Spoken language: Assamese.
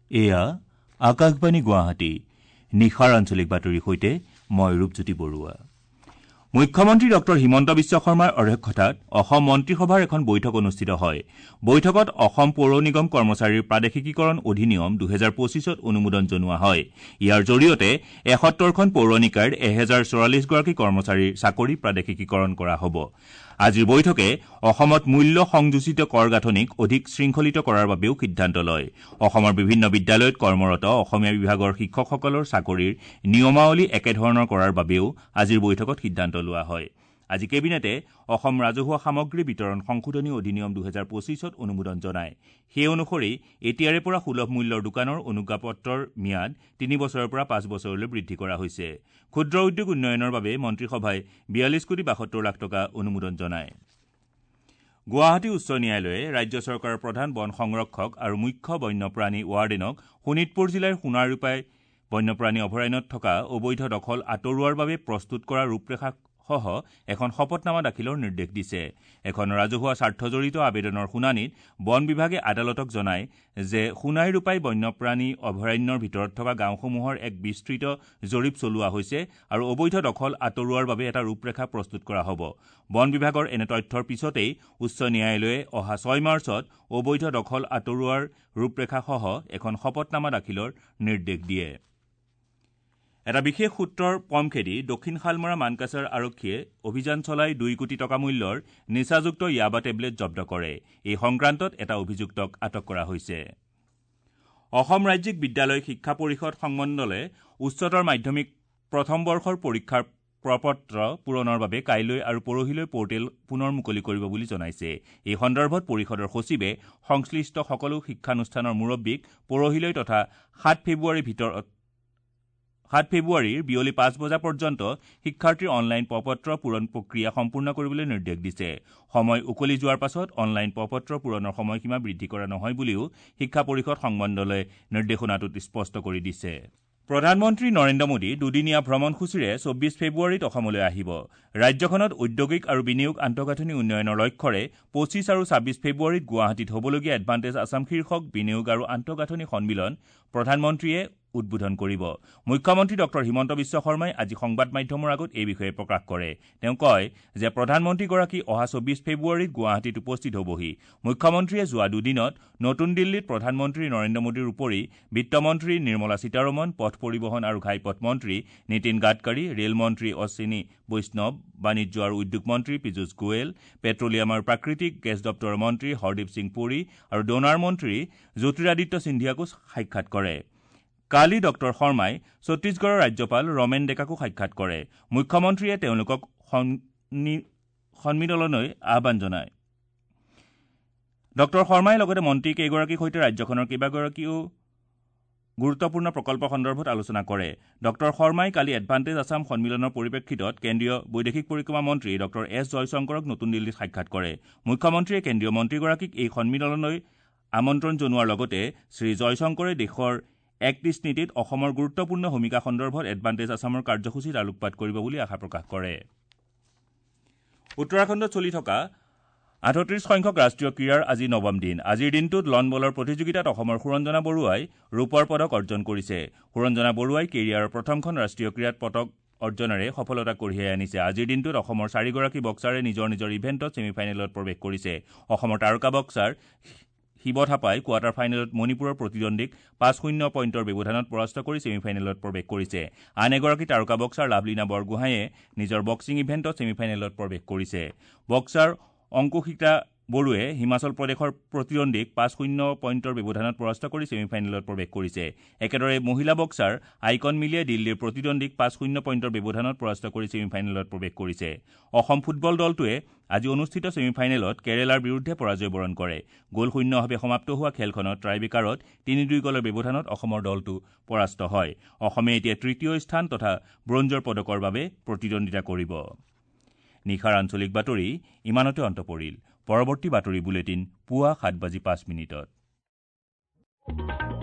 এয়া আকাশবাণী গুৱাহাটী নিশাৰ আঞ্চলিক বাতৰিৰ সৈতে মই ৰূপজ্যোতি বৰুৱা। মুখ্যমন্ত্ৰী ডক্টৰ হিমন্ত বিশ্ব শৰ্মাৰ অধ্যক্ষতাত অসম মন্ত্ৰীসভাৰ এখন বৈঠক অনুষ্ঠিত হয়। বৈঠকত অসম পৌৰ নিগম কৰ্মচাৰীৰ প্ৰাদেশিকীকৰণ অধিনিয়ম 2025ত অনুমোদন জনোৱা হয়। ইয়াৰ জৰিয়তে ৭১খন পৌৰ নিকায়ৰ 1044গৰাকী কৰ্মচাৰীৰ চাকৰি প্ৰাদেশিকীকৰণ কৰা হ'ব। আজিৰ বৈঠকে অসমত মূল্য সংযোজিত কৰ গাঁথনিক অধিক শৃংখলিত কৰাৰ বাবেও সিদ্ধান্ত লয়। অসমৰ বিভিন্ন বিদ্যালয়ত কৰ্মৰত অসমীয়া বিভাগৰ শিক্ষকসকলৰ চাকৰিৰ নিয়মাৱলী একেধৰণৰ কৰাৰ বাবেও আজিৰ বৈঠকত সিদ্ধান্ত লোৱা হয়। আজি কেবিনেটে অসম ৰাজহুৱা সামগ্ৰী বিতৰণ সংশোধনী অধিনিয়ম 2025ত অনুমোদন জনায়। সেই অনুসৰি এতিয়াৰে পৰা সুলভ মূল্যৰ দোকানৰ অনুজ্ঞাপত্ৰৰ ম্যাদ 3 বছৰৰ পৰা 5 বছৰলৈ বৃদ্ধি কৰা হৈছে। ক্ষুদ্ৰ উদ্যোগ উন্নয়নৰ বাবে মন্ত্ৰীসভাই 42,72,00,000 টকা অনুমোদন জনায়। গুৱাহাটী উচ্চ ন্যায়ালয়ে ৰাজ্য চৰকাৰৰ প্ৰধান বন সংৰক্ষক আৰু মুখ্য বন্যপ্ৰাণী ৱাৰ্ডেনক শোণিতপুৰ জিলাৰ সোণাৰূপাই বন্যপ্ৰাণী অভয়াৰণ্যত থকা অবৈধ দখল আঁতৰোৱাৰ বাবে প্ৰস্তুত কৰা ৰূপৰেখাসহ এখন শপতনামা দাখিলৰ নিৰ্দেশ দিছে। এখন ৰাজহুৱা স্বাৰ্থজড়িত আবেদনৰ শুনানিত বন বিভাগে আদালতক জনায় যে সোণাৰূপাই বন্যপ্ৰাণী অভয়াৰণ্যৰ ভিতৰত থকা গাঁওসমূহৰ এক বিস্তৃত জৰীপ চলোৱা হৈছে আৰু অবৈধ দখল আঁতৰোৱাৰ বাবে এটা ৰূপৰেখা প্ৰস্তুত কৰা হ'ব। বন বিভাগৰ এনে তথ্যৰ পিছতেই উচ্চ ন্যায়ালয়ে অহা 6 মাৰ্চত অবৈধ দখল আঁতৰোৱাৰ ৰূপৰেখাসহ এখন শপতনামা দাখিলৰ নিৰ্দেশ দিয়ে। এটা বিশেষ সূত্ৰৰ পম খেদি দক্ষিণ শালমৰা মানকাছাৰ আৰক্ষীয়ে অভিযান চলাই 2 কোটি টকা মূল্যৰ নিচাযুক্ত ইয়াবা টেবলেট জব্দ কৰে। এই সংক্ৰান্তত এটা অভিযুক্তক আটক কৰা হৈছে। অসম ৰাজ্যিক বিদ্যালয় শিক্ষা পৰিষদ সংমণ্ডলে উচ্চতৰ মাধ্যমিক প্ৰথম বৰ্ষৰ পৰীক্ষাৰ প্ৰপত্ৰ পূৰণৰ বাবে কাইলৈ আৰু পৰহিলৈ পৰ্টেল পুনৰ মুকলি কৰিব বুলি জনাইছে। এই সন্দৰ্ভত পৰিষদৰ সচিবে সংশ্লিষ্ট সকলো শিক্ষানুষ্ঠানৰ মুৰব্বীক পৰহিলৈ তথা 7 ফেব্ৰুৱাৰীৰ বিয়লি 5 বজা পৰ্যন্ত শিক্ষাৰ্থীৰ অনলাইন প্ৰপত্ৰ পূৰণ প্ৰক্ৰিয়া সম্পূৰ্ণ কৰিবলৈ নিৰ্দেশ দিছে। সময় উকলি যোৱাৰ পাছত অনলাইন প্ৰপত্ৰ পূৰণৰ সময়সীমা বৃদ্ধি কৰা নহয় বুলিও শিক্ষা পৰিষদ সংমণ্ডলে নিৰ্দেশনাটোত স্পষ্ট কৰি দিছে। প্ৰধানমন্ত্ৰী নৰেন্দ্ৰ মোদী দুদিনীয়া ভ্ৰমণসূচীৰে 24 ফেব্ৰুৱাৰীত অসমলৈ আহিব। ৰাজ্যখনত ঔদ্যোগিক আৰু বিনিয়োগ আন্তঃগাঁথনি উন্নয়নৰ লক্ষ্যৰে 25 আৰু 26 ফেব্ৰুৱাৰীত গুৱাহাটীত হ'বলগীয়া এডভান্টেজ আছাম শীৰ্ষক বিনিয়োগ আৰু আন্তঃগাঁথনি সন্মিলন প্ৰধানমন্ত্ৰীয়ে উদ্বোধন কৰিব। মুখ্যমন্ত্ৰী ডক্টৰ হিমন্ত বিশ্ব শৰ্মাই আজি সংবাদ মাধ্যমৰ আগত এই বিষয়ে প্ৰকাশ কৰে। তেওঁ কয় যে প্ৰধানমন্ত্ৰীগৰাকী অহা 24 ফেব্ৰুৱাৰীত গুৱাহাটীত উপস্থিত হ'বহি। মুখ্যমন্ত্ৰীয়ে যোৱা দুদিনত নতুন দিল্লীত প্ৰধানমন্ত্ৰী নৰেন্দ্ৰ মোদীৰ উপৰি বিত্তমন্ত্ৰী নিৰ্মলা সীতাৰমণ, পথ পৰিবহণ আৰু ঘাইপথ মন্ত্ৰী নীতিন গাডকাৰী, ৰেল মন্ত্ৰী অশ্বিনী বৈষ্ণৱ, বাণিজ্য আৰু উদ্যোগ মন্ত্ৰী পীযুষ গোৱেল, পেট্ৰলিয়াম আৰু প্ৰাকৃতিক গেছ দপ্তৰৰ মন্ত্ৰী হৰদীপ সিং পুৰী আৰু ড'নাৰ মন্ত্ৰী জ্যোতিৰাদিত্য সিন্ধিয়াকো সাক্ষাৎ কৰে। কালি ডক্টৰ শৰ্মাই ছত্তীশগড়ৰ ৰাজ্যপাল ৰমেন ডেকাকো সাক্ষাৎ কৰে। মুখ্যমন্ত্ৰীয়ে তেওঁলোকক সন্মিলনলৈ আহ্বান জনায়। ডক্টৰ শৰ্মাই লগতে মন্ত্ৰী কেইগৰাকীৰ সৈতে ৰাজ্যখনৰ কেইবাগৰাকীও গুৰুত্বপূৰ্ণ প্ৰকল্প সন্দৰ্ভত আলোচনা কৰে। ডক্টৰ শৰ্মাই কালি এডভান্টেজ আছাম সন্মিলনৰ পৰিপ্ৰেক্ষিতত কেন্দ্ৰীয় বৈদেশিক পৰিক্ৰমা মন্ত্ৰী ডক্টৰ এছ জয়শংকৰক নতুন দিল্লীত সাক্ষাৎ কৰে। মুখ্যমন্ত্ৰীয়ে কেন্দ্ৰীয় মন্ত্ৰীগৰাকীক এই সন্মিলনলৈ আমন্ত্ৰণ জনোৱাৰ লগতে শ্ৰী জয়শংকৰে দেশৰ এক্ট ইষ্ট নীতিত অসমৰ গুৰুত্বপূৰ্ণ ভূমিকা সন্দৰ্ভত এডভান্টেজ আছামৰ কাৰ্যসূচীত আলোকপাত কৰিব বুলি আশা প্ৰকাশ কৰে। উত্তৰাখণ্ডত চলি থকা 38 সংখ্যক ৰাষ্ট্ৰীয় ক্ৰীড়াৰ আজি 9ম দিন। আজিৰ দিনটোত লন বলৰ প্ৰতিযোগিতাত অসমৰ সুৰঞ্জনা বৰুৱাই ৰূপৰ পদক অৰ্জন কৰিছে। সুৰঞ্জনা বৰুৱাই কেৰিয়াৰৰ প্ৰথমখন ৰাষ্ট্ৰীয় ক্ৰীড়াত পদক অৰ্জনেৰে সফলতা কঢ়িয়াই আনিছে। আজিৰ দিনটোত অসমৰ 4গৰাকী বক্সাৰে নিজৰ নিজৰ ইভেণ্টত ছেমিফাইনেলত প্ৰৱেশ কৰিছে। অসমৰ তাৰকা বক্সাৰ শিৱ থাপাই কোৱাৰ্টাৰ ফাইনেলত মণিপুৰৰ প্ৰতিদ্বন্দ্বীক 5-0 পইণ্টৰ ব্যৱধানত পৰাস্ত কৰি ছেমিফাইনেলত প্ৰৱেশ কৰিছে। আন এগৰাকী তাৰকা বক্সাৰ লাভলীনা বৰগোহাঁয়ে নিজৰ বক্সিং ইভেণ্টত ছেমিফাইনেলত প্ৰৱেশ কৰিছে। বক্সাৰ অংকুশিতা বড়োৱে হিমাচল প্ৰদেশৰ প্ৰতিদ্বন্দ্বীক 5-0 পইণ্টৰ ব্যৱধানত পৰাস্ত কৰি ছেমিফাইনেলত প্ৰৱেশ কৰিছে। একেদৰে মহিলা বক্সাৰ আইকন মিলিয়ে দিল্লীৰ প্ৰতিদ্বন্দ্বীক 5-0 পইণ্টৰ ব্যৱধানত পৰাস্ত কৰি ছেমিফাইনেলত প্ৰৱেশ কৰিছে। অসম ফুটবল দলটোৱে আজি অনুষ্ঠিত ছেমিফাইনেলত কেৰালাৰ বিৰুদ্ধে পৰাজয় বৰণ কৰে। গ'লশূন্যভাৱে সমাপ্ত হোৱা খেলখনত ট্ৰাইবেকাৰত 3-2 গ'লৰ ব্যৱধানত অসমৰ দলটো পৰাস্ত হয়। অসমে এতিয়া তৃতীয় স্থান তথা ব্ৰঞ্জৰ পদকৰ বাবে প্ৰতিদ্বন্দ্বিতা কৰিব। নিশাৰ আঞ্চলিক বাতৰি ইমানতে অন্ত পৰিল। পৰৱৰ্তী বাতৰি বুলেটিন পুৱা 7:05।